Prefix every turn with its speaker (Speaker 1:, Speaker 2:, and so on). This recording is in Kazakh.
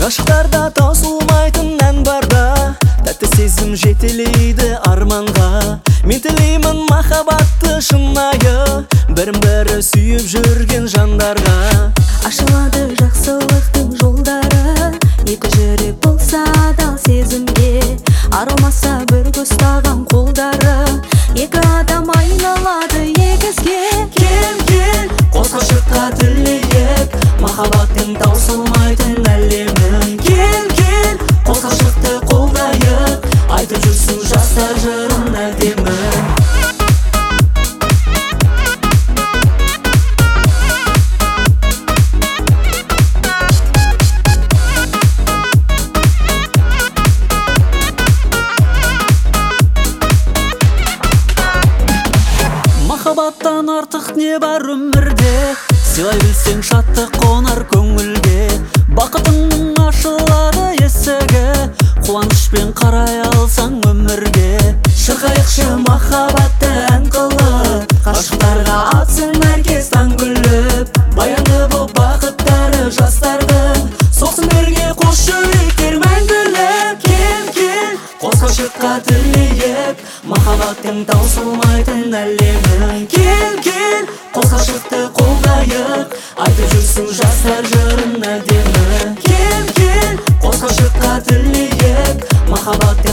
Speaker 1: Ғашықтарда таусылмайтын ән барда, тәтті сезім жетелейді арманға. Мен тілеймін махаббатты шынайы, бірін-бірі сүйіп жүрген жандарға.
Speaker 2: Ашылады жақсылықтың жолдары, екі жүрек болса да сезімге. Арылмаса бір көстаған қолдары, екі адам айналады егізге.
Speaker 1: Кел, қос ғашыққа тілейік махаббаттың таусылмайтын әлемін. Кел, қос ғашықты қолдайық, айтып жүрсін жастар жырын әдемі. Махаббаттан артық не бар өмірде, сыйлай білсең шаттық қонар көңілге. Бақытыңның ашылады есігі, қуанышпен қарай алсаң өмірге. Шырқайықшы махаббатты ән қылып, ғашықтарға атсын әркез таң күліп. Баянды бұл бақыттары жастардың, соқсын бірге қос жүректер мәңгілік. Кел, қос ғашыққа тілейік махаббаттың таусылмайтын әлемін. Кел, қос ғашықты қолдайық, айтып жүрсін жастар жырын әдемі. Кел, қос ғашыққа тілейік махаббаттың